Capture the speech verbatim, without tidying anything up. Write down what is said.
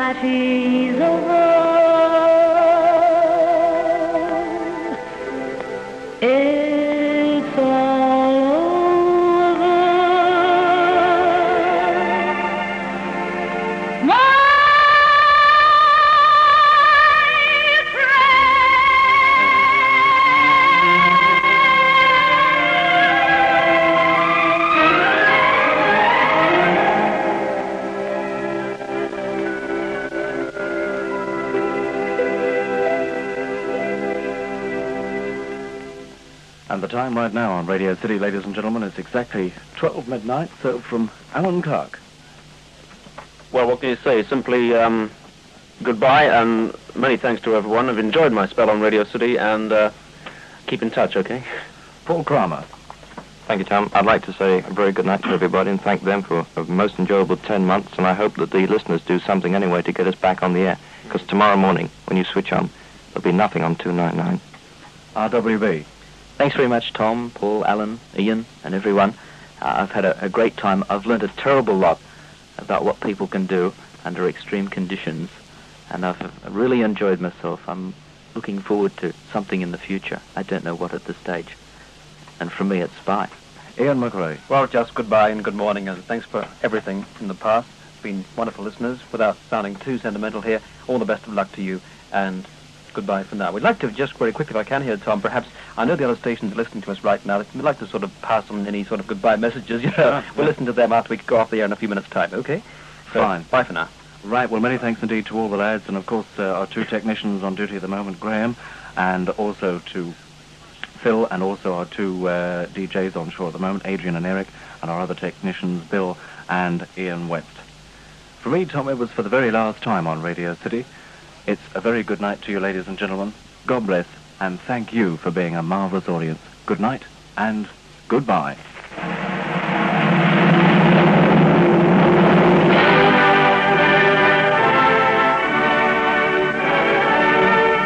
party's over. It's all over. My And the time right now on Radio City, ladies and gentlemen, is exactly twelve midnight, so from Alan Clark. Well, what can you say? Simply um, goodbye and many thanks to everyone. I've enjoyed my spell on Radio City and uh, keep in touch, okay? Paul Kramer. Thank you, Tom. I'd like to say a very good night to everybody and thank them for a most enjoyable ten months, and I hope that the listeners do something anyway to get us back on the air, because tomorrow morning, when you switch on, there'll be nothing on two ninety-nine. R W B. Thanks very much, Tom, Paul, Alan, Ian, and everyone. Uh, I've had a, a great time. I've learned a terrible lot about what people can do under extreme conditions, and I've uh, really enjoyed myself. I'm looking forward to something in the future. I don't know what at this stage. And for me, it's bye. Ian McRae. Well, just goodbye and good morning, and thanks for everything in the past. It's been wonderful listeners. Without sounding too sentimental here, all the best of luck to you, and goodbye for now. We'd like to just very quickly, if I can here, Tom, perhaps, I know the other stations are listening to us right now. We'd like to sort of pass on any sort of goodbye messages. You know, Sure, we'll sure. listen to them after we go off the air in a few minutes' time, okay? So, Fine. Bye for now. Right, well, many thanks indeed to all the lads, and of course uh, our two technicians on duty at the moment, Graham, and also to Phil, and also our two uh, D Js on shore at the moment, Adrian and Eric, and our other technicians, Bill and Ian West. For me, Tom Edwards, for the very last time on Radio City, it's a very good night to you, ladies and gentlemen. God bless, and thank you for being a marvellous audience. Good night, and goodbye.